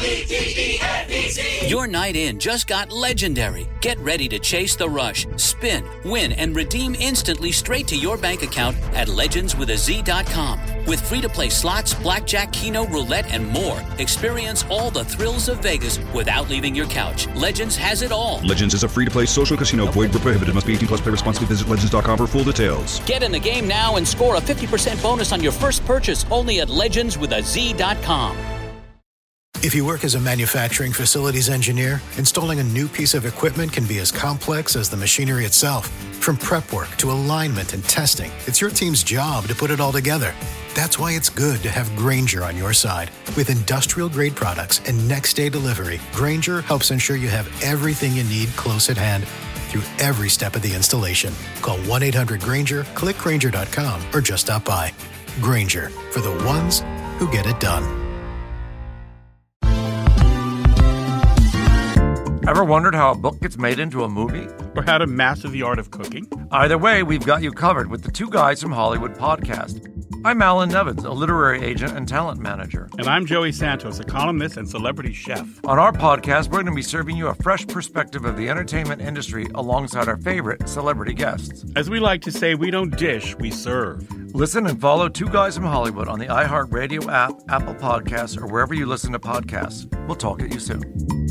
Your night in just got legendary. Get ready to chase the rush, spin, win, and redeem instantly straight to your bank account at legendswithaz.com. With free-to-play slots, blackjack, keno, roulette, and more, experience all the thrills of Vegas without leaving your couch. Legends has it all. Legends is a free-to-play social casino. Void where prohibited. Must be 18 plus. Play responsibly. Visit legends.com for full details. Get in the game now and score a 50% bonus on your first purchase only at legendswithaz.com. If you work as a manufacturing facilities engineer, installing a new piece of equipment can be as complex as the machinery itself. From prep work to alignment and testing, it's your team's job to put it all together. That's why it's good to have Grainger on your side. With industrial-grade products and next-day delivery, Grainger helps ensure you have everything you need close at hand through every step of the installation. Call 1-800-GRAINGER, click Grainger.com, or just stop by. Grainger, for the ones who get it done. Ever wondered how a book gets made into a movie? Or how to master the art of cooking? Either way, we've got you covered with the Two Guys from Hollywood podcast. I'm Alan Nevins, a literary agent and talent manager. And I'm Joey Santos, a columnist and celebrity chef. On our podcast, we're going to be serving you a fresh perspective of the entertainment industry alongside our favorite celebrity guests. As we like to say, we don't dish, we serve. Listen and follow Two Guys from Hollywood on the iHeartRadio app, Apple Podcasts, or wherever you listen to podcasts. We'll talk at you soon.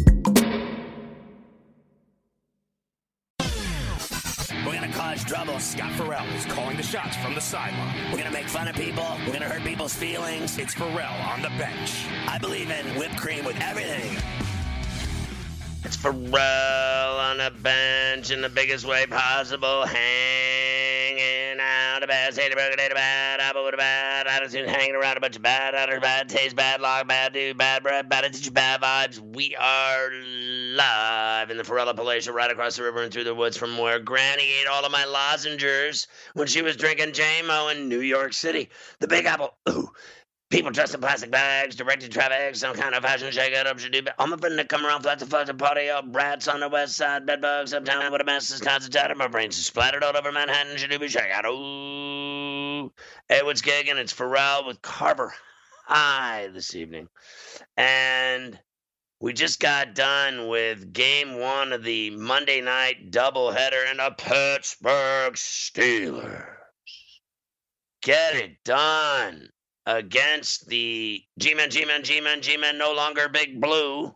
We're going to cause trouble. Scott Farrell is calling the shots from the sideline. We're going to make fun of people. We're going to hurt people's feelings. It's Farrell on the bench. I believe in whipped cream with everything. It's Farrell on the bench in the biggest way possible. Hanging out a bad, say the broken, a bad, apple with a bad attitude, hanging around a bunch of bad attitude, bad taste, bad luck, bad dude, bad breath, bad attitude, bad vibes. We are live in the Farrell Palatial right across the river and through the woods from where Granny ate all of my lozengers when she was drinking J-Mo in New York City. The Big Apple. Ooh. People dressed in plastic bags, directed traffic, some kind of fashion shake-up should do. I'm a friend to come around, flat to fuck the party up. Rats on the west side, bedbugs uptown with a mess that's concentrated. My brains are splattered all over Manhattan, should do be shake out. Ooh. Hey, what's gigging? It's Farrell with Carver High this evening. And we just got done with game one of the Monday night doubleheader in the Pittsburgh Steelers. Get it done. Against the G-Men, no longer Big Blue.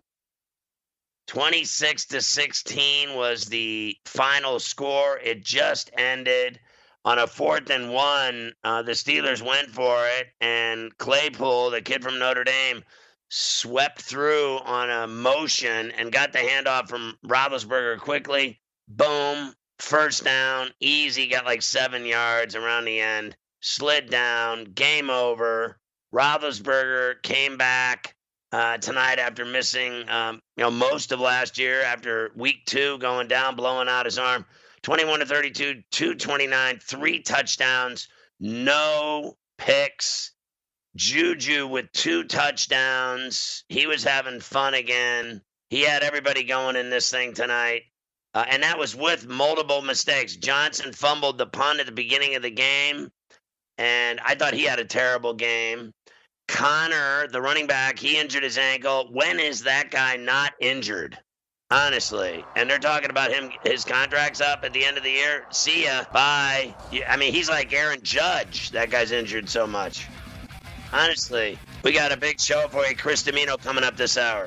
26-16 was the final score. It just ended on a 4th and 1. The Steelers went for it, and Claypool, the kid from Notre Dame, swept through on a motion and got the handoff from Roethlisberger quickly. Boom, first down, easy, got like 7 yards around the end. Slid down, game over. Roethlisberger came back tonight after missing, most of last year after week 2, going down, blowing out his arm. 21-32, 229, 3 touchdowns, no picks. Juju with 2 touchdowns. He was having fun again. He had everybody going in this thing tonight. And that was with multiple mistakes. Johnson fumbled the punt at the beginning of the game. And I thought he had a terrible game. Connor, the running back, he injured his ankle. When is that guy not injured? Honestly. And they're talking about him, his contract's up at the end of the year. See ya. Bye. I mean, he's like Aaron Judge. That guy's injured so much. Honestly. We got a big show for you. Chris Domino coming up this hour.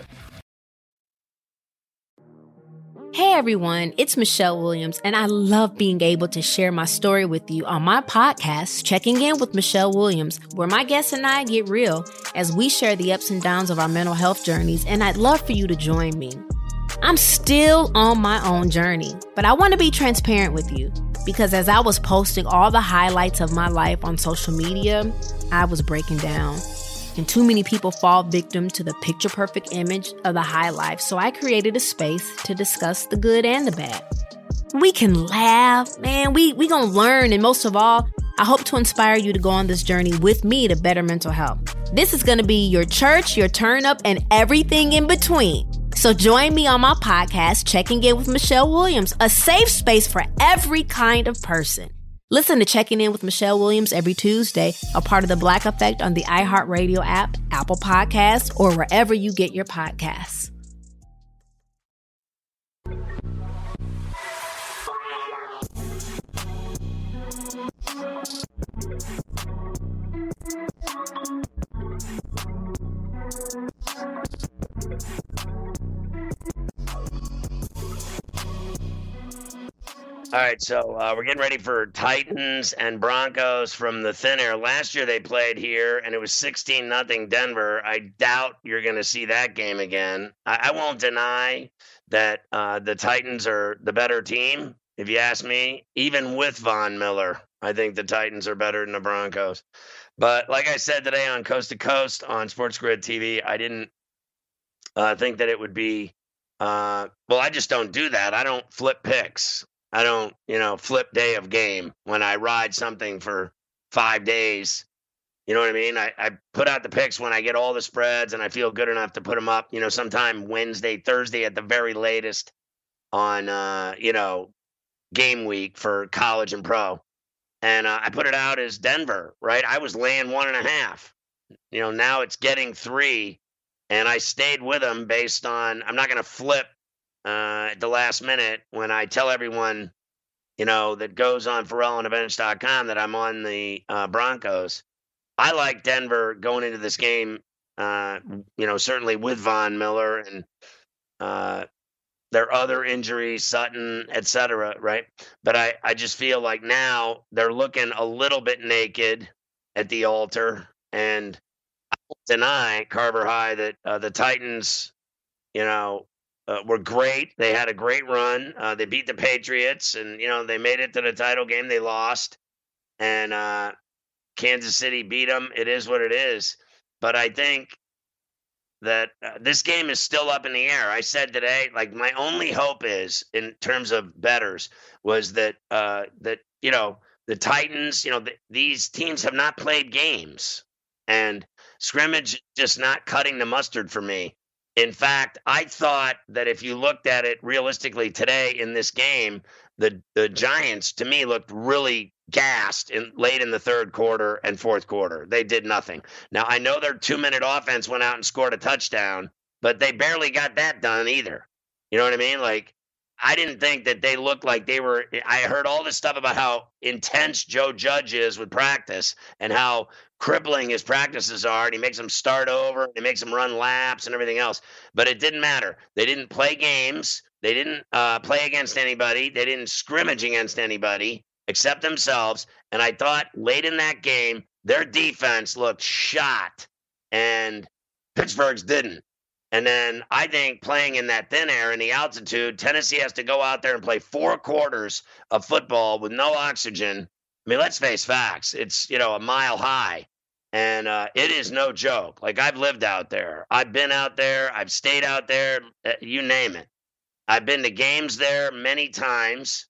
Hey everyone, it's Michelle Williams, and I love being able to share my story with you on my podcast, Checking In with Michelle Williams, where my guests and I get real as we share the ups and downs of our mental health journeys, and I'd love for you to join me. I'm still on my own journey, but I want to be transparent with you because as I was posting all the highlights of my life on social media, I was breaking down. And too many people fall victim to the picture-perfect image of the high life, so I created a space to discuss the good and the bad. We can laugh, man, we gonna learn, and most of all, I hope to inspire you to go on this journey with me to better mental health. This is gonna be your church, your turn-up, and everything in between. So join me on my podcast, Checking In with Michelle Williams, a safe space for every kind of person. Listen to Checking In with Michelle Williams every Tuesday, a part of the Black Effect on the iHeartRadio app, Apple Podcasts, or wherever you get your podcasts. All right, so we're getting ready for Titans and Broncos from the thin air. Last year they played here, and it was 16-0 Denver. I doubt you're going to see that game again. I won't deny that the Titans are the better team, if you ask me. Even with Von Miller, I think the Titans are better than the Broncos. But like I said today on Coast to Coast on Sports Grid TV, I didn't think that it would be well, I just don't do that. I don't flip picks. I don't, flip day of game when I ride something for 5 days. You know what I mean? I put out the picks when I get all the spreads and I feel good enough to put them up, sometime Wednesday, Thursday at the very latest on, game week for college and pro. And I put it out as Denver, right? I was laying 1.5. Now it's getting 3. And I stayed with them based on, I'm not going to flip at the last minute when I tell everyone, that goes on PharrellOnTheBench.com that I'm on the Broncos. I like Denver going into this game, certainly with Von Miller and their other injuries, Sutton, et cetera, right? But I just feel like now they're looking a little bit naked at the altar. And I won't deny, Carver High, that the Titans, were great. They had a great run. They beat the Patriots, and they made it to the title game. They lost, and Kansas City beat them. It is what it is. But I think that this game is still up in the air. I said today, like, my only hope is, in terms of bettors, was that the Titans, these teams have not played games, and scrimmage just not cutting the mustard for me. In fact, I thought that if you looked at it realistically today in this game, the Giants, to me, looked really gassed late in the third quarter and fourth quarter. They did nothing. Now, I know their 2-minute offense went out and scored a touchdown, but they barely got that done either. You know what I mean? Like, I didn't think that they looked like they were – I heard all this stuff about how intense Joe Judge is with practice and how crippling his practices are, and he makes them start over, and he makes them run laps and everything else. But it didn't matter. They didn't play games. They didn't play against anybody. They didn't scrimmage against anybody except themselves. And I thought late in that game, their defense looked shot, and Pittsburgh's didn't. And then I think playing in that thin air in the altitude, Tennessee has to go out there and play 4 quarters of football with no oxygen. I mean, let's face facts. It's, a mile high, and it is no joke. Like, I've lived out there. I've been out there. I've stayed out there. You name it. I've been to games there many times,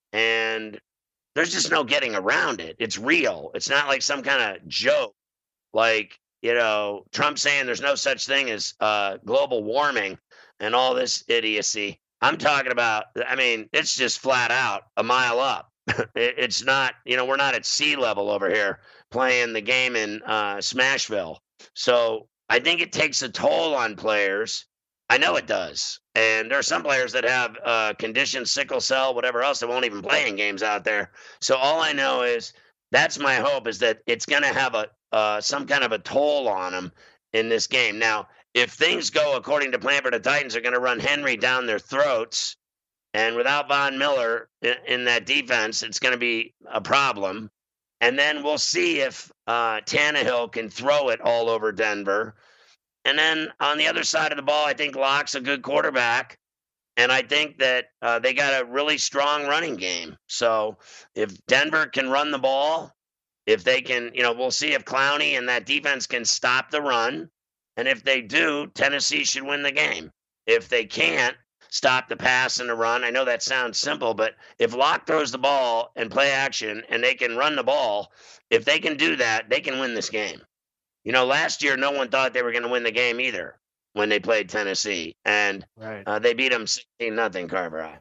and there's just no getting around it. It's real. It's not like some kind of joke. Like, Trump saying there's no such thing as global warming and all this idiocy. I'm talking about, it's just flat out a mile up. It's not, we're not at sea level over here playing the game in Smashville. So I think it takes a toll on players. I know it does. And there are some players that have conditions, sickle cell, whatever else, that won't even play in games out there. So all I know is that's my hope, is that it's going to have some kind of a toll on them in this game. Now, if things go according to plan for the Titans, are going to run Henry down their throats. And without Von Miller in that defense, it's going to be a problem. And then we'll see if Tannehill can throw it all over Denver. And then on the other side of the ball, I think Locke's a good quarterback. And I think that they got a really strong running game. So if Denver can run the ball, if they can, we'll see if Clowney and that defense can stop the run. And if they do, Tennessee should win the game. If they can't stop the pass and the run, I know that sounds simple, but if Locke throws the ball and play action and they can run the ball, if they can do that, they can win this game. Last year, no one thought they were going to win the game either when they played Tennessee. And they beat them 16-0, Carver.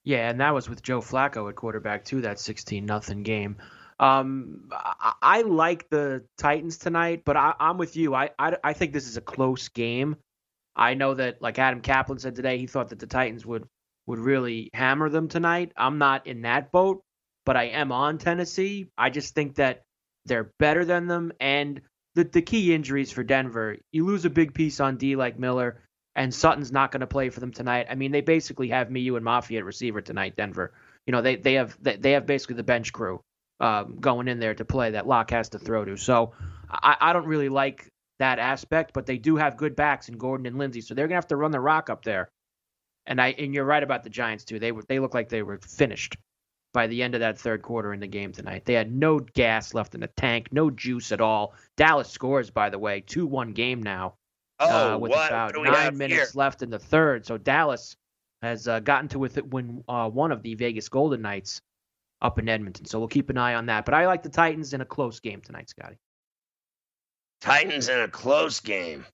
Yeah, and that was with Joe Flacco at quarterback too, that 16-0 game. I like the Titans tonight, but I'm with you. I think this is a close game. I know that, like Adam Kaplan said today, he thought that the Titans would really hammer them tonight. I'm not in that boat, but I am on Tennessee. I just think that they're better than them, and the key injuries for Denver, you lose a big piece on D like Miller, and Sutton's not going to play for them tonight. I mean, they basically have me, you, and Mafia at receiver tonight, Denver. You know, they have basically the bench crew going in there to play that Locke has to throw to. So I don't really like that aspect, but they do have good backs in Gordon and Lindsey, so they're going to have to run the rock up there. And you're right about the Giants too. They look like they were finished by the end of that third quarter in the game tonight. They had no gas left in the tank, no juice at all. Dallas scores, by the way, 2-1 game now. With about 9 minutes left in the third. So Dallas has gotten to win one of the Vegas Golden Knights up in Edmonton. So we'll keep an eye on that. But I like the Titans in a close game tonight, Scotty. Titans in a close game.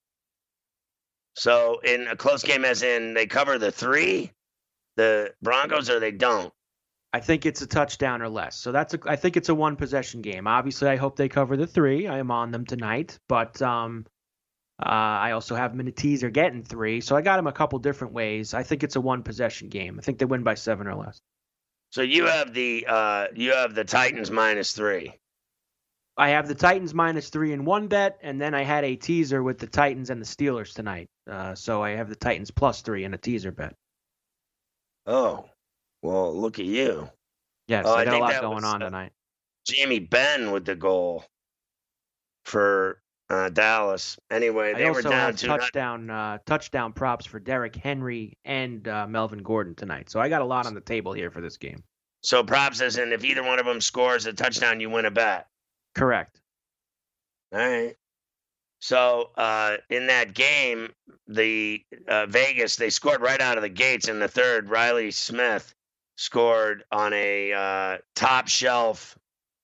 So in a close game as in they cover the 3, the Broncos, or they don't? I think it's a touchdown or less. So I think it's a one-possession game. Obviously, I hope they cover the 3. I am on them tonight. But I also have them in a teaser getting 3. So I got them a couple different ways. I think it's a one-possession game. I think they win by 7 or less. So you have the Titans -3. I have the Titans -3 in one bet, and then I had a teaser with the Titans and the Steelers tonight. So I have the Titans +3 in a teaser bet. Oh, well, look at you. Yes, I got a lot going on tonight. Jamie Benn with the goal for Dallas. Anyway, they were down 2. Touchdown props for Derrick Henry and Melvin Gordon tonight. So I got a lot on the table here for this game. So props as in if either one of them scores a touchdown, you win a bet. Correct. All right. So in that game, the Vegas, they scored right out of the gates in the third. Riley Smith scored on a top shelf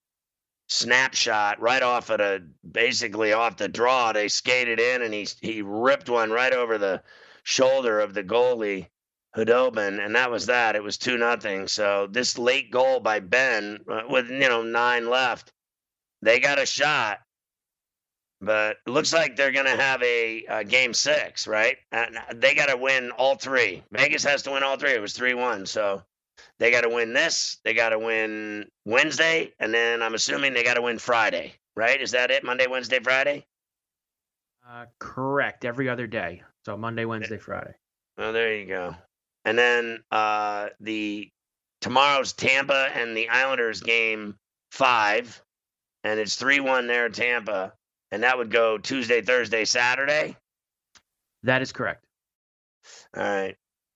snapshot right off basically off the draw. They skated in and he ripped one right over the shoulder of the goalie, Hudobin, and that was that. It was 2-0. So this late goal by Ben with 9 left, they got a shot. But it looks like they're going to have a game 6, right? They got to win all 3. Vegas has to win all 3. It was 3-1. So they got to win this. They got to win Wednesday. And then I'm assuming they got to win Friday, right? Is that it? Monday, Wednesday, Friday? Correct. Every other day. So Monday, Wednesday, Friday. Oh, there you go. And then tomorrow's Tampa and the Islanders game 5. And it's 3-1 there at Tampa. And that would go Tuesday, Thursday, Saturday? That is correct. All right.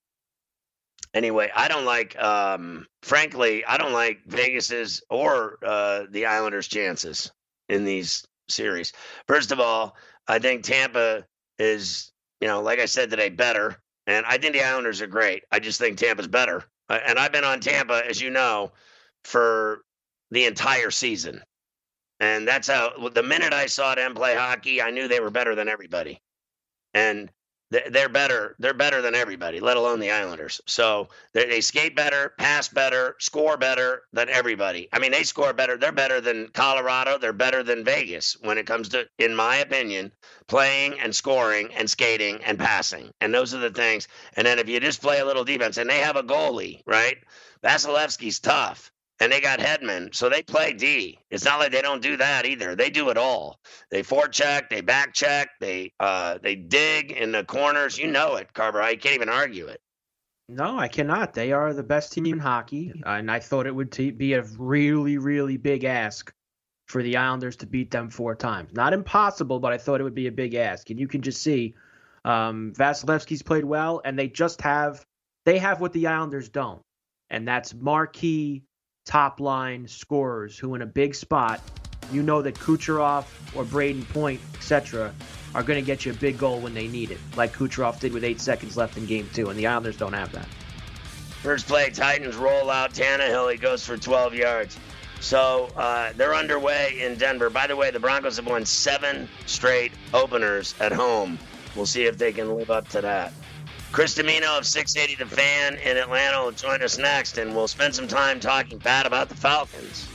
Anyway, I don't like, frankly, I don't like Vegas's or the Islanders' chances in these series. First of all, I think Tampa is, like I said today, better. And I think the Islanders are great. I just think Tampa's better. And I've been on Tampa, as you know, for the entire season. And that's how, the minute I saw them play hockey, I knew they were better than everybody. And they're better than everybody, let alone the Islanders. So they skate better, pass better, score better than everybody. I mean, they score better. They're better than Colorado. They're better than Vegas when it comes to, in my opinion, playing and scoring and skating and passing. And those are the things. And then if you just play a little defense, and they have a goalie, right? Vasilevsky's tough. And they got Hedman, so they play D. It's not like they don't do that either. They do it all. They forecheck, they back check, they dig in the corners. You know it, Carver. I can't even argue it. No, I cannot. They are the best team in hockey, and I thought it would be a really, really big ask for the Islanders to beat them 4 times. Not impossible, but I thought it would be a big ask. And you can just see Vasilevsky's played well, and they have what the Islanders don't, and that's marquee top-line scorers who in a big spot, that Kucherov or Braden Point, etc., are going to get you a big goal when they need it, like Kucherov did with 8 seconds left in Game 2, and the Islanders don't have that. First play, Titans roll out Tannehill. He goes for 12 yards. So they're underway in Denver. By the way, the Broncos have won 7 straight openers at home. We'll see if they can live up to that. Chris Domino of 680 The Fan in Atlanta will join us next, and we'll spend some time talking bad about the Falcons.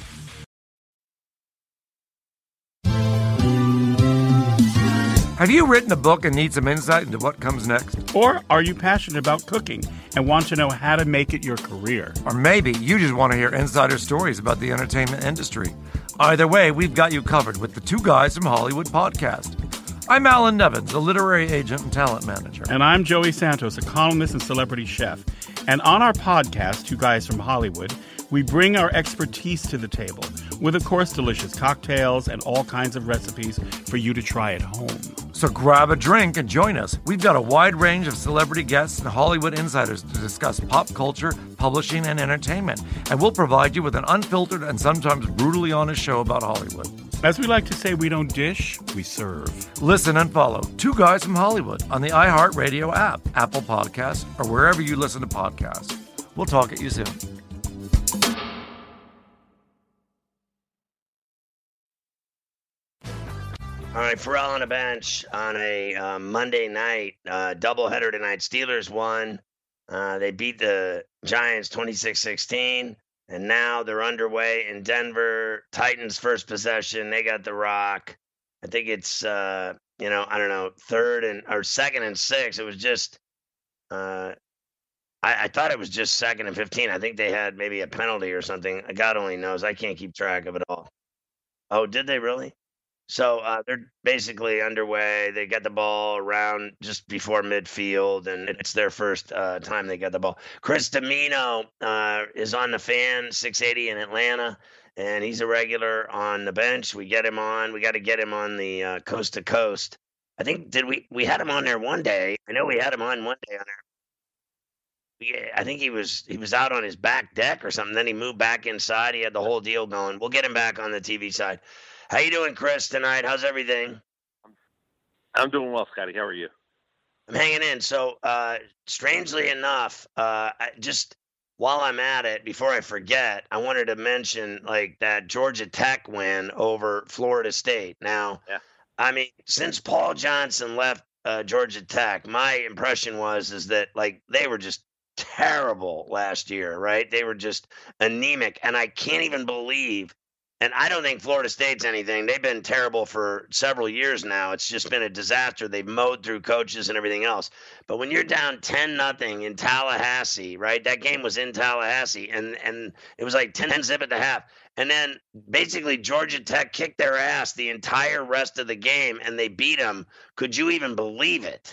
Have you written a book and need some insight into what comes next? Or are you passionate about cooking and want to know how to make it your career? Or maybe you just want to hear insider stories about the entertainment industry. Either way, we've got you covered with the Two Guys from Hollywood podcast. I'm Alan Nevins, a literary agent and talent manager. And I'm Joey Santos, a columnist and celebrity chef. And on our podcast, Two Guys from Hollywood, we bring our expertise to the table with, of course, delicious cocktails and all kinds of recipes for you to try at home. So grab a drink and join us. We've got a wide range of celebrity guests and Hollywood insiders to discuss pop culture, publishing, and entertainment. And we'll provide you with an unfiltered and sometimes brutally honest show about Hollywood. As we like to say, we don't dish, we serve. Listen and follow Two Guys from Hollywood on the iHeartRadio app, Apple Podcasts, or wherever you listen to podcasts. We'll talk at you soon. All right, Pharrell on the bench on a Monday night doubleheader tonight. Steelers won. They beat the Giants 26-16, and now they're underway in Denver. Titans first possession. They got the rock. I think it's I don't know, second and 6. It was just I thought it was just second and 15. I think they had maybe a penalty or something. God only knows. I can't keep track of it all. Oh, did they really? So they're basically underway. They got the ball around just before midfield, and it's their first time they got the ball. Chris Domino is on the Fan, 680 in Atlanta, and he's a regular on the bench. We get him on. We got to get him on the Coast to Coast. I think we had him on there one day. I know we had him on one day on there. I think he was out on his back deck or something. Then he moved back inside. He had the whole deal going. We'll get him back on the TV side. How you doing, Chris, tonight? How's everything? I'm doing well, Scotty. How are you? I'm hanging in. So, strangely enough, just while I'm at it, before I forget, I wanted to mention that Georgia Tech win over Florida State. Now, yeah. I mean, since Paul Johnson left Georgia Tech, my impression is that they were just terrible last year, right? They were just anemic, and I can't even believe. And I don't think Florida State's anything. They've been terrible for several years now. It's just been a disaster. They've mowed through coaches and everything else. But when you're down 10-0 in Tallahassee, right? That game was in Tallahassee, and it was 10-zip at the half. And then basically Georgia Tech kicked their ass the entire rest of the game, and they beat them. Could you even believe it?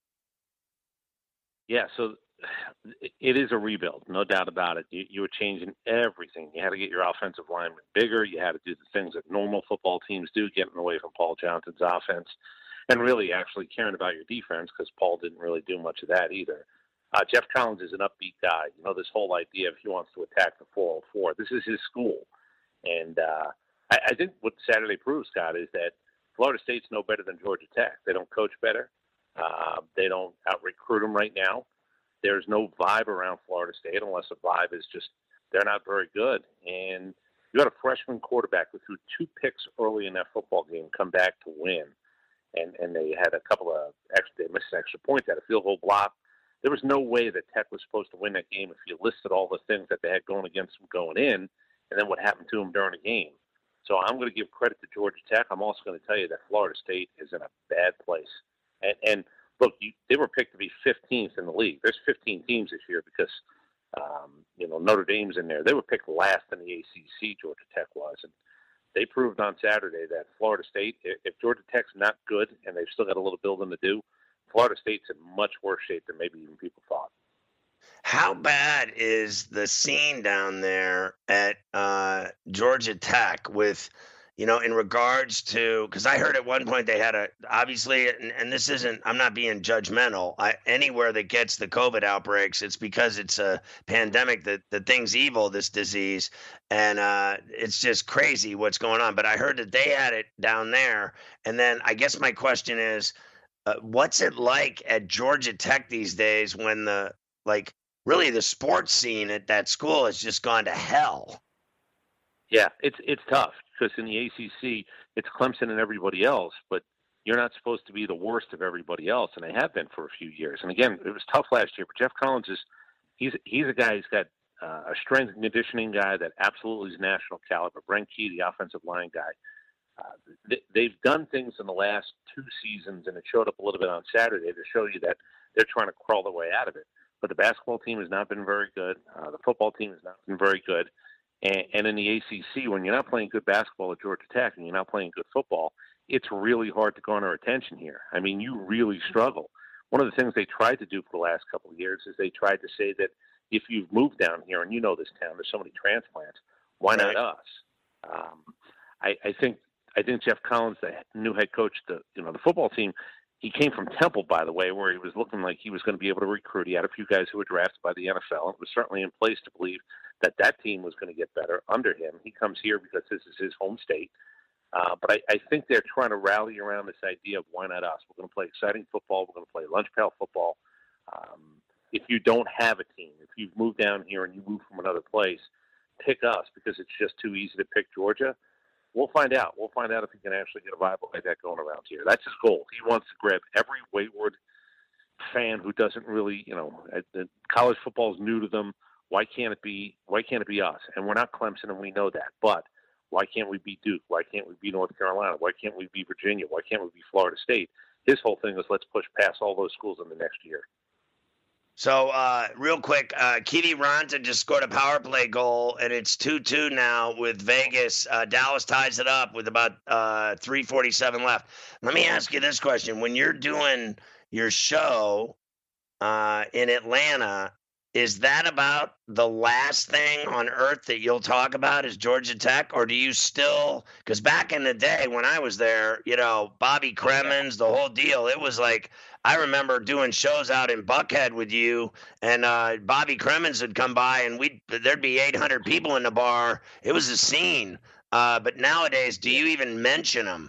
Yeah, so it is a rebuild, no doubt about it. You were changing everything. You had to get your offensive linemen bigger. You had to do the things that normal football teams do, getting away from Paul Johnson's offense, and really actually caring about your defense, because Paul didn't really do much of that either. Jeff Collins is an upbeat guy. This whole idea of he wants to attack the 404. This is his school. And I think what Saturday proves, Scott, is that Florida State's no better than Georgia Tech. They don't coach better. They don't out-recruit them right now. There's no vibe around Florida State unless the vibe is just they're not very good. And you had a freshman quarterback who threw 2 picks early in that football game come back to win. And they had a couple of they missed an extra point, had a field goal block. There was no way that Tech was supposed to win that game if you listed all the things that they had going against them going in and then what happened to them during the game. So I'm going to give credit to Georgia Tech. I'm also going to tell you that Florida State is in a bad place. And look, they were picked to be 15th in the league. There's 15 teams this year because, Notre Dame's in there. They were picked last in the ACC, Georgia Tech was. And they proved on Saturday that Florida State, if Georgia Tech's not good and they've still got a little building to do, Florida State's in much worse shape than maybe even people thought. How bad is the scene down there at Georgia Tech with – in regards to, because I heard at one point they had obviously, and this isn't, I'm not being judgmental, anywhere that gets the COVID outbreaks, it's because it's a pandemic, that the thing's evil, this disease, and it's just crazy what's going on. But I heard that they had it down there, and then I guess my question is, what's it like at Georgia Tech these days when really the sports scene at that school has just gone to hell? Yeah, it's tough because in the ACC, it's Clemson and everybody else. But, you're not supposed to be the worst of everybody else, and they have been for a few years. And again, it was tough last year, but Jeff Collins he's a guy who's got a strength and conditioning guy that absolutely is national caliber. Brent Key, the offensive line guy. They've done things in the last 2 seasons, and it showed up a little bit on Saturday to show you that they're trying to crawl their way out of it. But the basketball team has not been very good. The football team has not been very good. And in the ACC, when you're not playing good basketball at Georgia Tech and you're not playing good football, it's really hard to garner attention here. I mean, you really struggle. One of the things they tried to do for the last couple of years is they tried to say that if you've moved down here, and you know this town, there's so many transplants, why not us? I think Jeff Collins, the new head coach, the football team, he came from Temple, by the way, where he was looking like he was going to be able to recruit. He had a few guys who were drafted by the NFL. It was certainly in place to believe that team was going to get better under him. He comes here because this is his home state. But I think they're trying to rally around this idea of why not us? We're going to play exciting football. We're going to play lunch pail football. If you don't have a team, if you've moved down here and you move from another place, pick us because it's just too easy to pick Georgia. We'll find out. We'll find out if he can actually get a viable like that going around here. That's his goal. He wants to grab every wayward fan who doesn't really, college football is new to them. Why can't it be us? And we're not Clemson, and we know that. But why can't we beat Duke? Why can't we beat North Carolina? Why can't we beat Virginia? Why can't we beat Florida State? His whole thing is let's push past all those schools in the next year. So, real quick, Keedy Ronta just scored a power play goal, and it's 2-2 now with Vegas. Dallas ties it up with about 3:47 left. Let me ask you this question. When you're doing your show in Atlanta, is that about the last thing on earth that you'll talk about is Georgia Tech? Or do you still – because back in the day when I was there, Bobby Cremins, the whole deal, it was like – I remember doing shows out in Buckhead with you, and Bobby Cremins would come by, and there'd be 800 people in the bar. It was a scene. But nowadays, do you even mention them?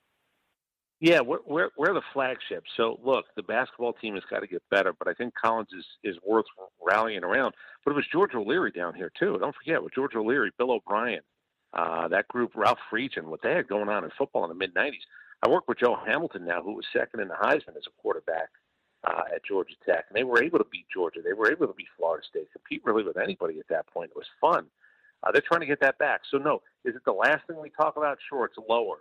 Yeah, we're the flagship. So, look, the basketball team has got to get better, but I think Collins is worth rallying around. But it was George O'Leary down here, too. Don't forget, with George O'Leary, Bill O'Brien, that group, Ralph Friedgen, what they had going on in football in the mid-'90s. I work with Joe Hamilton now, who was second in the Heisman as a quarterback at Georgia Tech. And they were able to beat Georgia. They were able to beat Florida State, compete really with anybody at that point. It was fun. They're trying to get that back. So, no, is it the last thing we talk about? Sure, it's lower.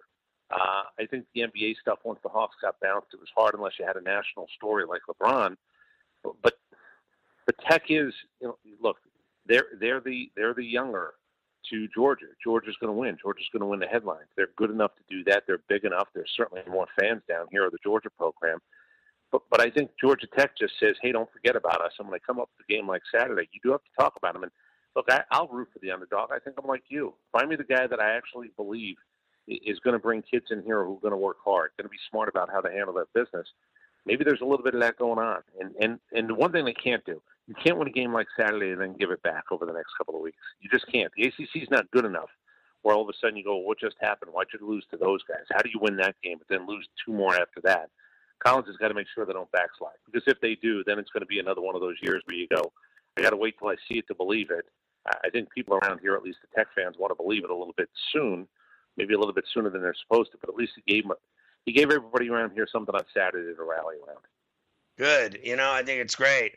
I think the NBA stuff, once the Hawks got bounced, it was hard unless you had a national story like LeBron. But Tech is, look, they're the younger to Georgia. Georgia's going to win. Georgia's going to win the headlines. They're good enough to do that. They're big enough. There's certainly more fans down here of the Georgia program. But I think Georgia Tech just says, hey, don't forget about us. And when they come up with a game like Saturday, you do have to talk about them. And look, I'll root for the underdog. I think I'm like you. Find me the guy that I actually believe is going to bring kids in here who are going to work hard, going to be smart about how to handle their business. Maybe there's a little bit of that going on. And the one thing they can't do, you can't win a game like Saturday and then give it back over the next couple of weeks. You just can't. The ACC is not good enough where all of a sudden you go, well, what just happened? Why'd you lose to those guys? How do you win that game but then lose 2 more after that? Collins has got to make sure they don't backslide. Because if they do, then it's going to be another one of those years where you go, I got to wait till I see it to believe it. I think people around here, at least the Tech fans, want to believe it a little bit soon, maybe a little bit sooner than they're supposed to, but at least he gave everybody around here something on Saturday to rally around. Good. I think it's great.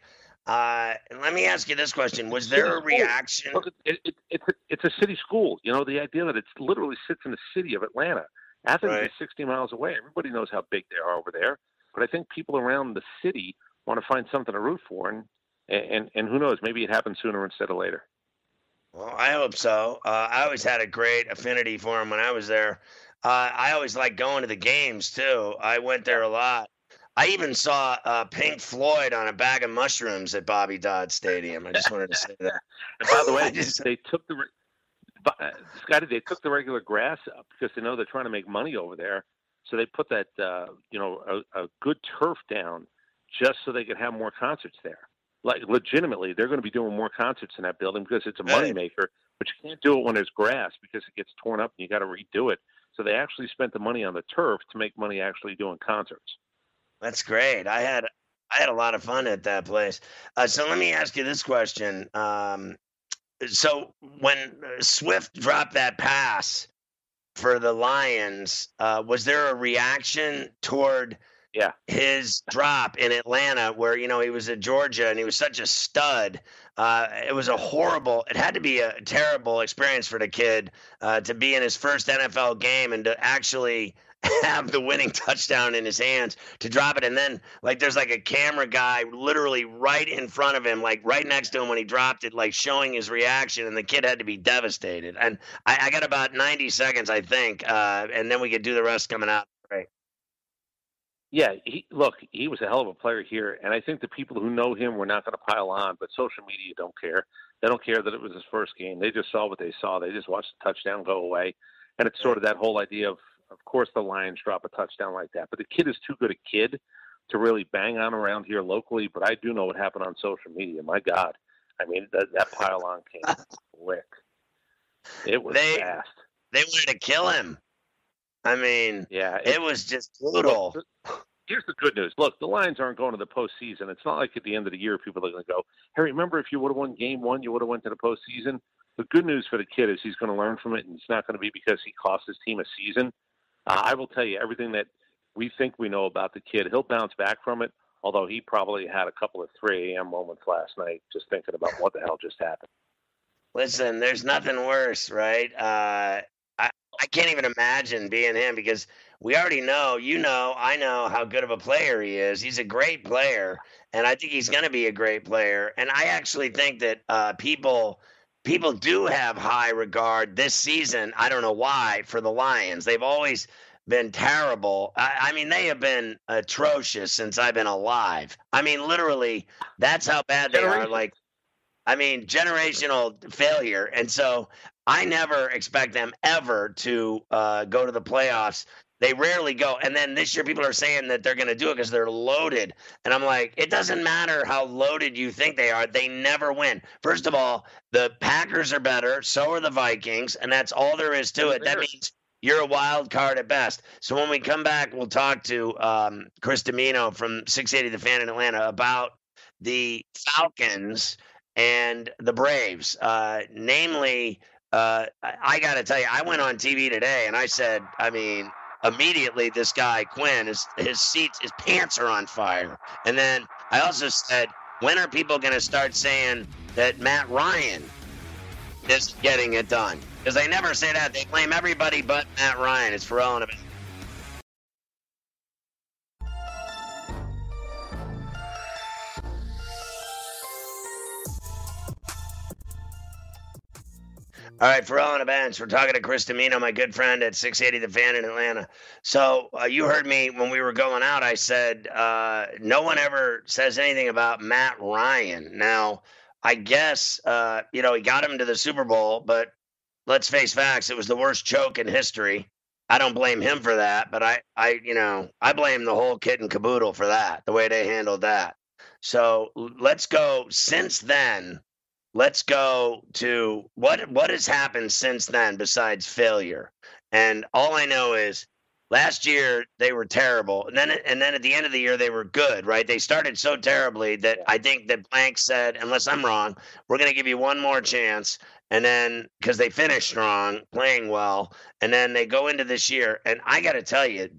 And let me ask you this question. Was there a reaction? Look, it's a city school. The idea that it literally sits in the city of Atlanta. Athens is 60 miles away. Everybody knows how big they are over there. But I think people around the city want to find something to root for. And who knows, maybe it happens sooner instead of later. Well, I hope so. I always had a great affinity for him when I was there. I always liked going to the games, too. I went there a lot. I even saw Pink Floyd on a bag of mushrooms at Bobby Dodd Stadium. I just wanted to say that. And by the way, they took the regular grass up because they know they're trying to make money over there. So they put that, a good turf down just so they could have more concerts there. Like, legitimately, they're going to be doing more concerts in that building because it's a moneymaker, but you can't do it when there's grass because it gets torn up and you got to redo it. So they actually spent the money on the turf to make money actually doing concerts. That's great. I had a lot of fun at that place. So let me ask you this question. So when Swift dropped that pass for the Lions, was there a reaction toward his drop in Atlanta where, he was at Georgia and he was such a stud? It was it had to be a terrible experience for the kid to be in his first NFL game and to actually have the winning touchdown in his hands, to drop it. And then there's a camera guy literally right in front of him, right next to him when he dropped it, showing his reaction. And the kid had to be devastated. And I got about 90 seconds, I think. And then we could do the rest coming out. Right. Yeah, he was a hell of a player here, and I think the people who know him were not going to pile on, but social media don't care. They don't care that it was his first game. They just saw what they saw. They just watched the touchdown go away, and it's sort of that whole idea of course, the Lions drop a touchdown like that, but the kid is too good a kid to really bang on around here locally, but I do know what happened on social media. My God. I mean, that pile on came quick. It was fast. They wanted to kill him. I mean, it was just brutal. Here's the good news. Look, the Lions aren't going to the postseason. It's not like at the end of the year people are going to go, hey, remember if you would have won game one, you would have went to the postseason? The good news for the kid is he's going to learn from it, and it's not going to be because he cost his team a season. I will tell you everything that we think we know about the kid. He'll bounce back from it, although he probably had a couple of 3 a.m. moments last night just thinking about what the hell just happened. Listen, there's nothing worse, right? I can't even imagine being him because we already know, I know how good of a player he is. He's a great player, and I think he's going to be a great player. And I actually think that people do have high regard this season. I don't know why, for the Lions. They've always been terrible. I mean, they have been atrocious since I've been alive. I mean, literally, that's how bad they are. Generational failure. And so I never expect them ever to go to the playoffs. They rarely go. And then this year people are saying that they're going to do it because they're loaded. And I'm like, it doesn't matter how loaded you think they are. They never win. First of all, the Packers are better. So are the Vikings. And that's all there is to it. That means you're a wild card at best. So when we come back, we'll talk to Chris Dimino from 680 The Fan in Atlanta about the Falcons and the Braves. Namely, I got to tell you, I went on TV today and I said, immediately this guy Quinn, his pants are on fire. And then I also said, when are people going to start saying that Matt Ryan is getting it done? Because they never say that. They blame everybody but Matt Ryan. It's Ferrall and Evans. All right, Ferrall on the bench. We're talking to Chris Dimino, my good friend at 680 The Fan in Atlanta. So you heard me when we were going out. I said no one ever says anything about Matt Ryan. Now, I guess, he got him to the Super Bowl, but let's face facts. It was the worst choke in history. I don't blame him for that, but I blame the whole kit and caboodle for that, the way they handled that. So let's go since then. Let's go to what has happened since then besides failure. And all I know is last year they were terrible. And then at the end of the year they were good, right? They started so terribly that I think that Blank said, unless I'm wrong, we're going to give you one more chance. And then because they finished strong, playing well, and then they go into this year. And I got to tell you,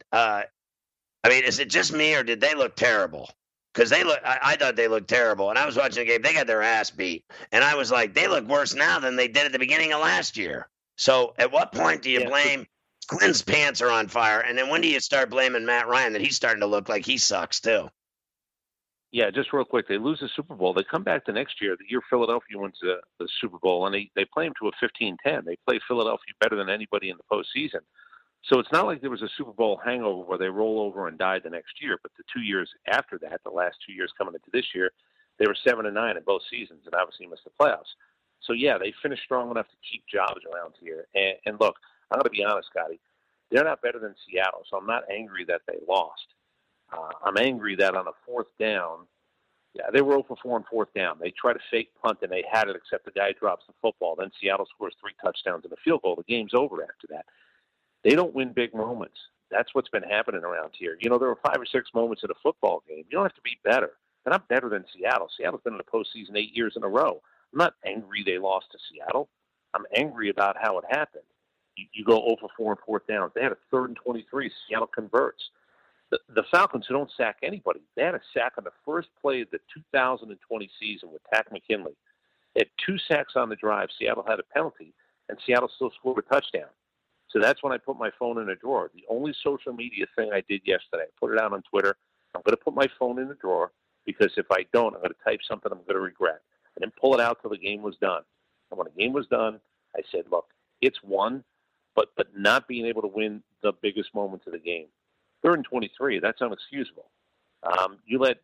is it just me or did they look terrible? Because I thought they looked terrible. And I was watching the game. They got their ass beat. And I was like, they look worse now than they did at the beginning of last year. So at what point do you blame Quinn's pants are on fire? And then when do you start blaming Matt Ryan that he's starting to look like he sucks too? Yeah, just real quick. They lose the Super Bowl. They come back the next year, the year Philadelphia wins the Super Bowl, and they play them to a 15-10. They play Philadelphia better than anybody in the postseason. So it's not like there was a Super Bowl hangover where they roll over and die the next year. But the 2 years after that, the last 2 years coming into this year, they were 7-9 in both seasons and obviously missed the playoffs. So, yeah, they finished strong enough to keep jobs around here. And look, I'm going to be honest, Scotty. They're not better than Seattle, so I'm not angry that they lost. I'm angry that on a fourth down, they were 0 for 4 on fourth down. They tried to fake punt, and they had it, except the guy drops the football. Then Seattle scores 3 touchdowns and a field goal. The game's over after that. They don't win big moments. That's what's been happening around here. There were 5 or 6 moments in a football game. You don't have to be better. They're not better than Seattle. Seattle's been in the postseason 8 years in a row. I'm not angry they lost to Seattle. I'm angry about how it happened. You go 0 for 4 on fourth down. They had a 3rd and 23. Seattle converts. The Falcons, who don't sack anybody, they had a sack on the first play of the 2020 season with Tack McKinley. They had 2 sacks on the drive. Seattle had a penalty, and Seattle still scored a touchdown. So that's when I put my phone in a drawer. The only social media thing I did yesterday, I put it out on Twitter. I'm going to put my phone in the drawer because if I don't, I'm going to type something I'm going to regret. I didn't pull it out till the game was done. And when the game was done, I said, look, it's won, but not being able to win the biggest moments of the game. 3rd and 23, that's unexcusable. You let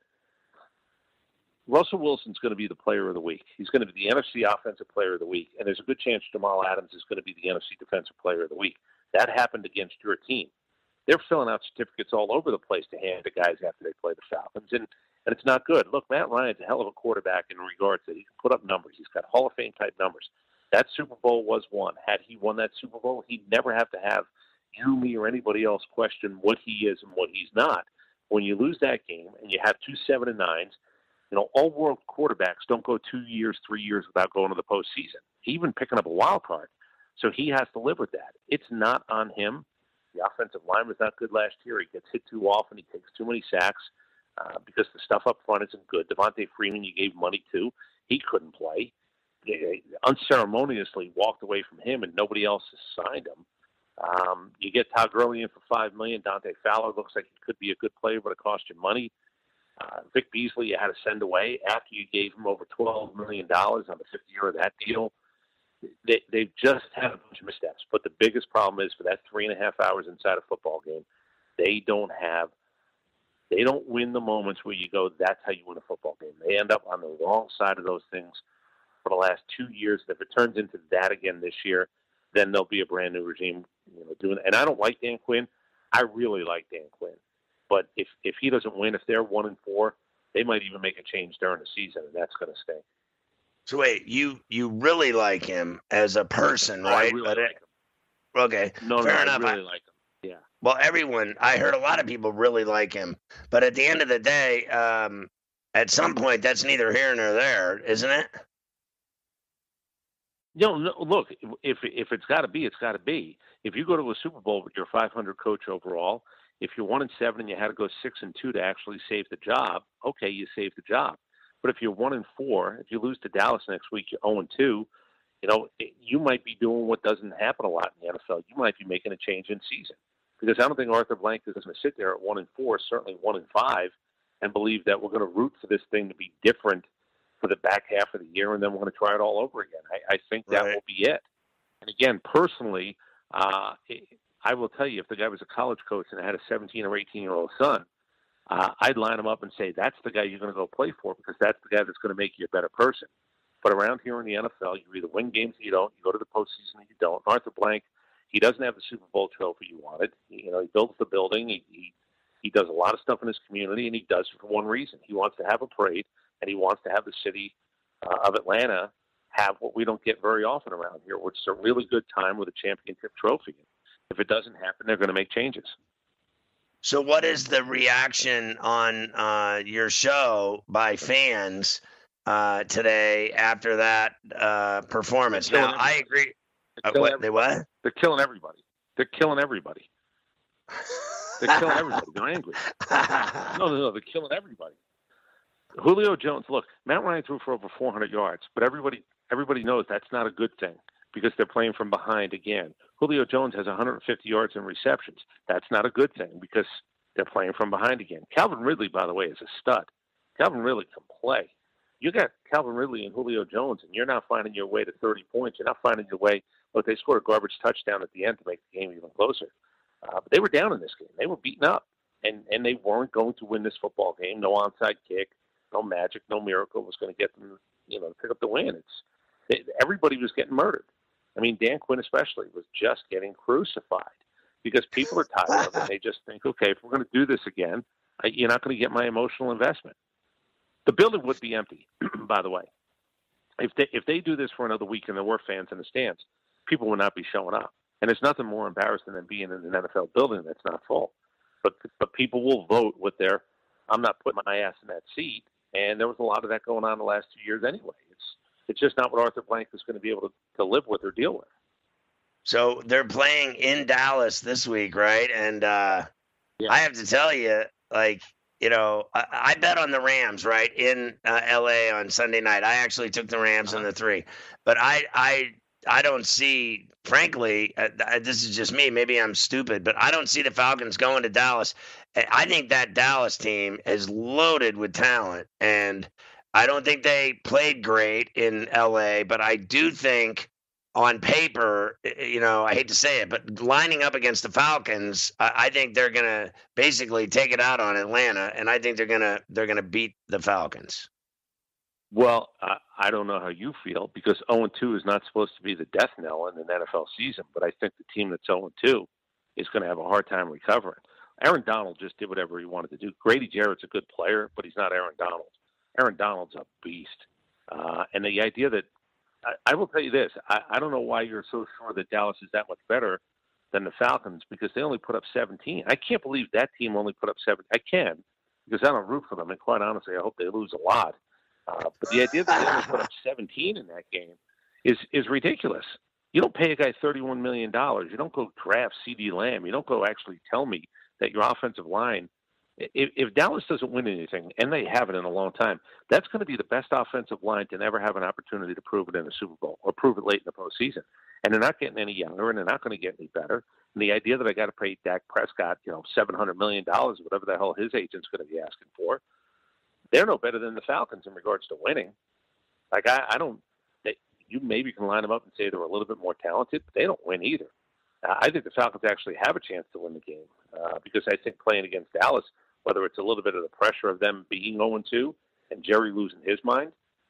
Russell Wilson's going to be the player of the week. He's going to be the NFC Offensive Player of the Week, and there's a good chance Jamal Adams is going to be the NFC Defensive Player of the Week. That happened against your team. They're filling out certificates all over the place to hand to guys after they play the Falcons, and it's not good. Look, Matt Ryan's a hell of a quarterback in regards to he can put up numbers. He's got Hall of Fame type numbers. That Super Bowl was won. Had he won that Super Bowl, he'd never have to have you, me, or anybody else question what he is and what he's not. When you lose that game and you have 2 7-9s, all-world quarterbacks don't go 2 years, 3 years without going to the postseason, even picking up a wild card. So he has to live with that. It's not on him. The offensive line was not good last year. He gets hit too often. He takes too many sacks because the stuff up front isn't good. Devontae Freeman, you gave money to. He couldn't play. They unceremoniously walked away from him, and nobody else has signed him. You get Todd Gurley in for $5 million. Dante Fowler looks like he could be a good player, but it cost you money. Vic Beasley you had to send away after you gave him over $12 million on the 5th year of that deal. They've just had a bunch of missteps. But the biggest problem is for that 3.5 hours inside a football game, they don't win the moments where you go, that's how you win a football game. They end up on the wrong side of those things for the last 2 years. And if it turns into that again this year, then there'll be a brand new regime doing it. And I don't like Dan Quinn. I really like Dan Quinn. But if he doesn't win, if they're 1-4, they might even make a change during the season, and that's going to stink. So wait, you really like him as a person, right? I really like him. Okay, fair enough. I really like him. Yeah. Well, I heard a lot of people really like him, but at the end of the day, at some point, that's neither here nor there, isn't it? No, look, if it's got to be, it's got to be. If you go to a Super Bowl with your 500 coach overall, if you're 1-7 and you had to go 6-2 to actually save the job, okay, you save the job. But if you're 1-4, if you lose to Dallas next week, you're 0-2. You might be doing what doesn't happen a lot in the NFL. You might be making a change in season because I don't think Arthur Blank is going to sit there at 1-4, certainly 1-5, and believe that we're going to root for this thing to be different for the back half of the year, and then we're going to try it all over again. I think that will be it. And again, personally, I will tell you, if the guy was a college coach and had a 17 or 18-year-old son, I'd line him up and say, that's the guy you're going to go play for because that's the guy that's going to make you a better person. But around here in the NFL, you either win games or you don't. You go to the postseason or you don't. Arthur Blank, he doesn't have the Super Bowl trophy you wanted. He builds the building. He does a lot of stuff in his community, and he does it for one reason. He wants to have a parade, and he wants to have the city of Atlanta have what we don't get very often around here, which is a really good time with a championship trophy. If it doesn't happen, they're going to make changes. So what is the reaction on your show by fans today after that performance? Now, I agree. They what? They're killing everybody. They're killing everybody. They're killing everybody. They're angry. No. They're killing everybody. Julio Jones, look, Matt Ryan threw for over 400 yards, but everybody knows that's not a good thing because they're playing from behind again. Julio Jones has 150 yards in receptions. That's not a good thing because they're playing from behind again. Calvin Ridley, by the way, is a stud. Calvin Ridley can play. You got Calvin Ridley and Julio Jones, and you're not finding your way to 30 points. You're not finding your way. Look, they scored a garbage touchdown at the end to make the game even closer. But they were down in this game. They were beaten up, and they weren't going to win this football game. No onside kick, no magic, no miracle was going to get them, to pick up the win. Everybody was getting murdered. I mean, Dan Quinn especially was just getting crucified because people are tired of it. They just think, okay, if we're going to do this again, you're not going to get my emotional investment. The building would be empty, by the way. If they do this for another week and there were fans in the stands, people would not be showing up. And there's nothing more embarrassing than being in an NFL building that's not full. But people will vote with their, I'm not putting my ass in that seat. And there was a lot of that going on the last 2 years anyway. It's just not what Arthur Blank is going to be able to live with or deal with. So they're playing in Dallas this week, right? And I have to tell you, like, I bet on the Rams, right, in L.A. on Sunday night. I actually took the Rams in the 3. But I don't see, frankly, this is just me. Maybe I'm stupid, but I don't see the Falcons going to Dallas. I think that Dallas team is loaded with talent, and I don't think they played great in L.A., but I do think on paper, I hate to say it, but lining up against the Falcons, I think they're going to basically take it out on Atlanta, and I think they're going to beat the Falcons. Well, I don't know how you feel, because 0-2 is not supposed to be the death knell in an NFL season, but I think the team that's 0-2 is going to have a hard time recovering. Aaron Donald just did whatever he wanted to do. Grady Jarrett's a good player, but he's not Aaron Donald. Aaron Donald's a beast. And the idea that I will tell you this, I don't know why you're so sure that Dallas is that much better than the Falcons, because they only put up 17. I can't believe that team only put up 7. I can, because I don't root for them, and quite honestly, I hope they lose a lot. But the idea that they only put up 17 in that game is ridiculous. You don't pay a guy $31 million. You don't go draft CeeDee Lamb. You don't go actually tell me that your offensive line, if Dallas doesn't win anything, and they haven't in a long time, that's going to be the best offensive line to never have an opportunity to prove it in the Super Bowl or prove it late in the postseason. And they're not getting any younger, and they're not going to get any better. And the idea that I got to pay Dak Prescott, $700 million, whatever the hell his agent's going to be asking for, they're no better than the Falcons in regards to winning. Like, I don't – you maybe can line them up and say they're a little bit more talented, but they don't win either. I think the Falcons actually have a chance to win the game because I think playing against Dallas, whether it's a little bit of the pressure of them being 0-2 and Jerry losing his mind,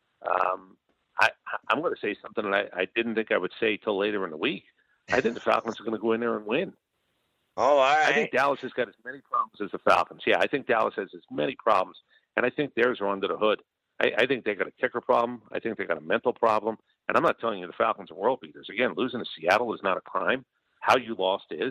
I'm going to say something that I didn't think I would say till later in the week. I think the Falcons are going to go in there and win. Oh, all right. I think Dallas has got as many problems as the Falcons. Yeah, I think Dallas has as many problems, and I think theirs are under the hood. I think they got a kicker problem. I think they got a mental problem. And I'm not telling you the Falcons are world beaters. Again, losing to Seattle is not a crime. How you lost is.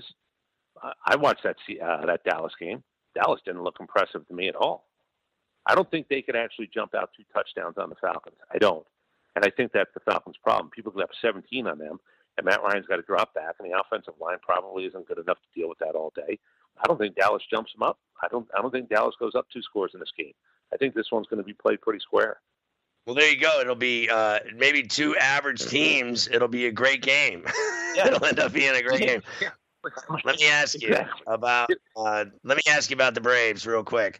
I watched that Dallas game. Dallas didn't look impressive to me at all. I don't think they could actually jump out 2 touchdowns on the Falcons. I don't. And I think that's the Falcons' problem. People could have 17 on them, and Matt Ryan's got to drop back, and the offensive line probably isn't good enough to deal with that all day. I don't think Dallas jumps them up. I don't think Dallas goes up 2 scores in this game. I think this one's going to be played pretty square. Well, there you go. It'll be maybe 2 average teams. It'll be a great game. It'll end up being a great game. Let me ask you about the Braves real quick.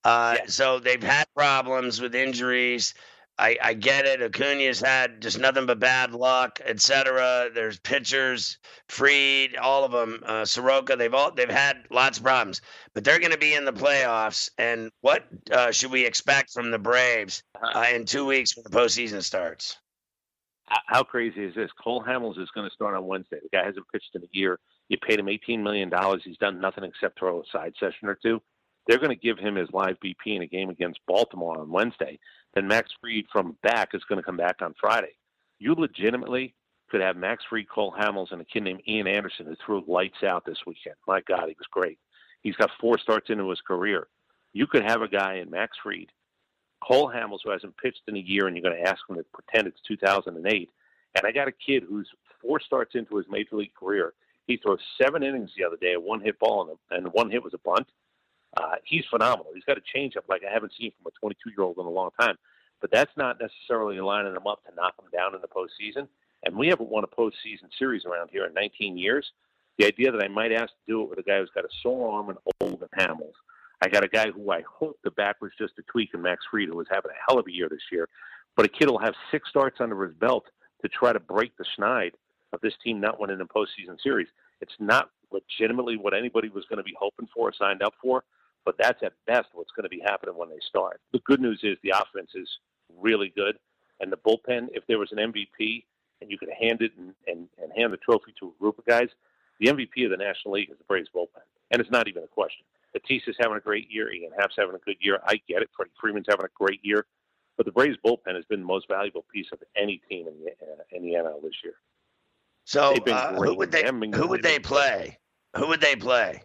So they've had problems with injuries. I get it. Acuna's had just nothing but bad luck, etc. There's pitchers, Fried, all of them, Soroka. They've had lots of problems, but they're going to be in the playoffs. And what should we expect from the Braves in 2 weeks when the postseason starts? How crazy is this? Cole Hamels is going to start on Wednesday. The guy hasn't pitched in a year. You paid him $18 million. He's done nothing except throw a side session or 2. They're going to give him his live BP in a game against Baltimore on Wednesday. Then Max Fried from back is going to come back on Friday. You legitimately could have Max Fried, Cole Hamels, and a kid named Ian Anderson who threw lights out this weekend. My God, he was great. He's got 4 starts into his career. You could have a guy in Max Fried, Cole Hamels, who hasn't pitched in a year, and you're going to ask him to pretend it's 2008. And I got a kid who's 4 starts into his major league career. He throws 7 innings the other day, a 1-hit ball, and 1 hit was a bunt. He's phenomenal. He's got a changeup like I haven't seen from a 22-year-old in a long time. But that's not necessarily lining him up to knock him down in the postseason. And we haven't won a postseason series around here in 19 years. The idea that I might ask to do it with a guy who's got a sore arm and old and Hamels. I got a guy who I hope the back was just a tweak in Max Fried, who was having a hell of a year this year. But a kid will have 6 starts under his belt to try to break the schneid of this team not winning a postseason series. It's not legitimately what anybody was going to be hoping for or signed up for, but that's at best what's going to be happening when they start. The good news is the offense is really good, and the bullpen, if there was an MVP and you could hand it and hand the trophy to a group of guys, the MVP of the National League is the Braves bullpen, and it's not even a question. Batista's having a great year. Ian Happ's having a good year. I get it. Freddie Freeman's having a great year. But the Braves bullpen has been the most valuable piece of any team in the NL this year. So who would they play? Who would they play?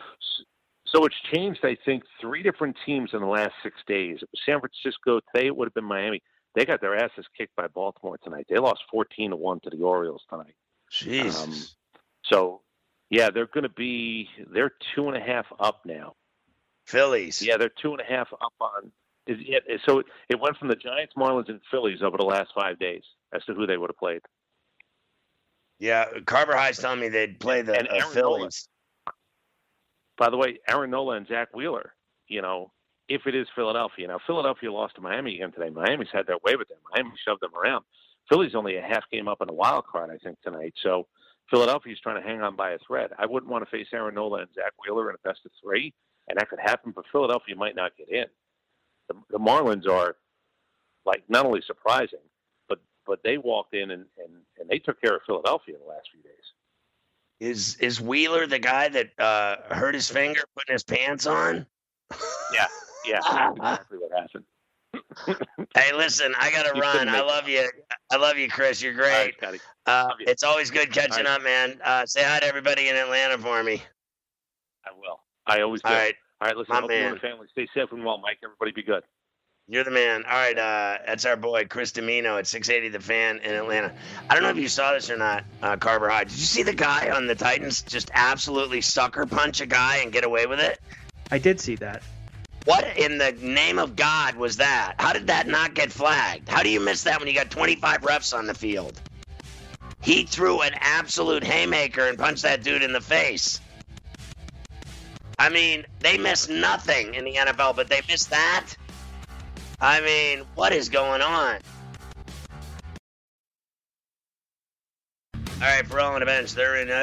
So it's changed, I think, 3 different teams in the last 6 days. It was San Francisco. Today it would have been Miami. They got their asses kicked by Baltimore tonight. They lost 14-1 to the Orioles tonight. Jesus. So, yeah, they're 2.5 up now. Phillies. Yeah, they're 2.5 up on. So it went from the Giants, Marlins, and Phillies over the last 5 days as to who they would have played. Yeah, Carver High's telling me they'd play the Phillies. Nola. By the way, Aaron Nola and Zach Wheeler, if it is Philadelphia. Now, Philadelphia lost to Miami again today. Miami's had their way with them. Miami shoved them around. Philly's only a half game up in a wild card, I think, tonight. So Philadelphia's trying to hang on by a thread. I wouldn't want to face Aaron Nola and Zach Wheeler in a best of 3, and that could happen, but Philadelphia might not get in. The Marlins are, not only surprising, but they walked in and they took care of Philadelphia in the last few days. Is Wheeler the guy that hurt his finger putting his pants on? Yeah, that's exactly what happened. Hey, listen, I got to run. I love you. I love you, Chris. You're great. Right, it's always good catching up, man. Say hi to everybody in Atlanta for me. I will. I always do. All right, listen, hope you and the family stay safe and well, Mike. Everybody be good. You're the man. All right, that's our boy, Chris Domino at 680 The Fan in Atlanta. I don't know if you saw this or not, Carver High. Did you see the guy on the Titans just absolutely sucker punch a guy and get away with it? I did see that. What in the name of God was that? How did that not get flagged? How do you miss that when you got 25 refs on the field? He threw an absolute haymaker and punched that dude in the face. I mean, they miss nothing in the NFL, but they miss that? I mean, what is going on? All right, Ferrall on the bench. They're in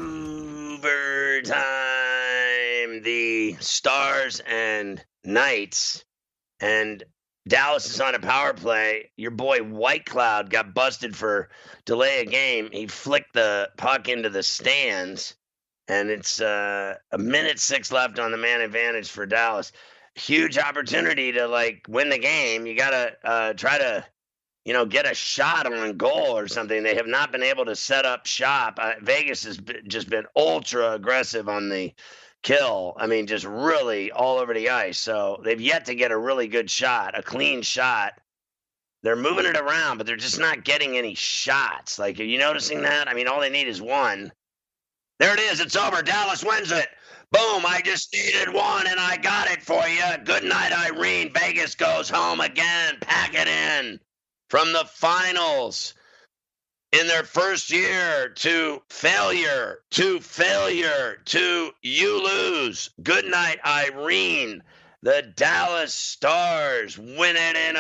overtime. The Stars and Knights. And Dallas is on a power play. Your boy White Cloud got busted for delay of game. He flicked the puck into the stands. And it's 1:06 left on the man advantage for Dallas. Huge opportunity to, win the game. You got to try to, get a shot on goal or something. They have not been able to set up shop. Vegas has just been ultra aggressive on the kill. I mean, just really all over the ice. So they've yet to get a really good shot, a clean shot. They're moving it around, but they're just not getting any shots. Are you noticing that? I mean, all they need is one. There it is. It's over. Dallas wins it. Boom. I just needed one, and I got it for you. Good night, Irene. Vegas goes home again. Pack it in. From the finals in their first year to failure to you lose. Good night, Irene. The Dallas Stars win it in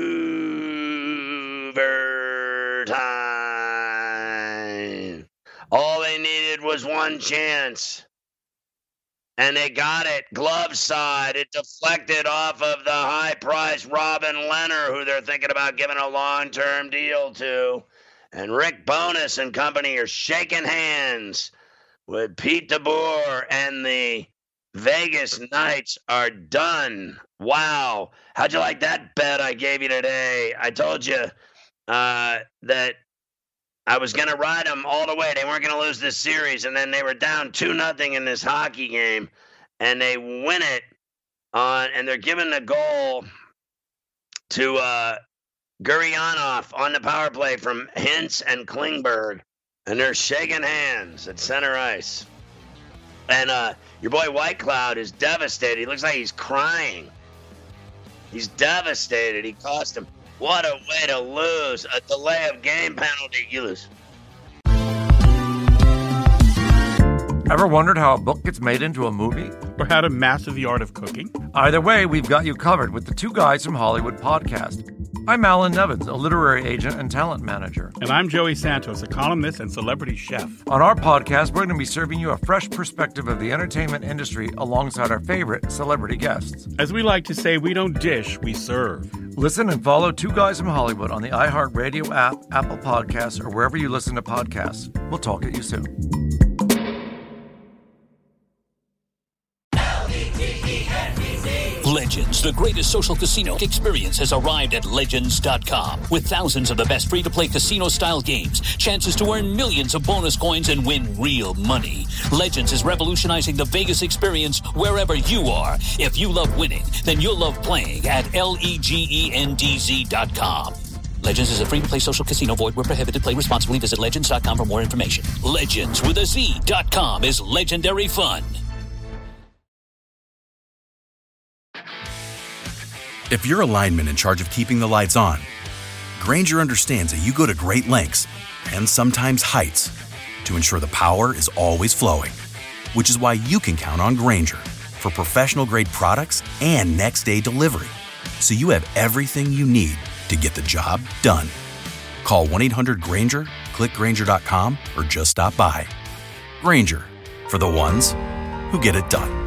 overtime. All they needed was one chance, and they got it. Glove side. It deflected off of the high-priced Robin Leonard, who they're thinking about giving a long-term deal to. And Rick Bowness and company are shaking hands with Pete DeBoer, and the Vegas Knights are done. Wow. How'd you like that bet I gave you today? I told you that I was going to ride them all the way. They weren't going to lose this series, and then they were down 2-0 in this hockey game, and they win it and they're giving the goal to Gurianov on the power play from Hintz and Klingberg, and they're shaking hands at center ice. And your boy White Cloud is devastated. He looks like he's crying. He's devastated. He cost him. What a way to lose. A delay of game penalty. You lose. Ever wondered how a book gets made into a movie? Or how to master the art of cooking? Either way, we've got you covered with the Two Guys from Hollywood podcast. I'm Alan Nevins, a literary agent and talent manager. And I'm Joey Santos, a columnist and celebrity chef. On our podcast, we're going to be serving you a fresh perspective of the entertainment industry alongside our favorite celebrity guests. As we like to say, we don't dish, we serve. Listen and follow Two Guys from Hollywood on the iHeartRadio app, Apple Podcasts, or wherever you listen to podcasts. We'll talk at you soon. Legends, the greatest social casino experience, has arrived at Legends.com. With thousands of the best free-to-play casino-style games, chances to earn millions of bonus coins and win real money. Legends is revolutionizing the Vegas experience wherever you are. If you love winning, then you'll love playing at LEGENDZ.com. Legends is a free-to-play social casino. Void where prohibited. Play responsibly. Visit Legends.com for more information. Legends with a Z.com is legendary fun. If you're a lineman in charge of keeping the lights on, Grainger understands that you go to great lengths and sometimes heights to ensure the power is always flowing, which is why you can count on Grainger for professional-grade products and next-day delivery, so you have everything you need to get the job done. Call 1-800-GRAINGER, click Grainger.com, or just stop by. Grainger, for the ones who get it done.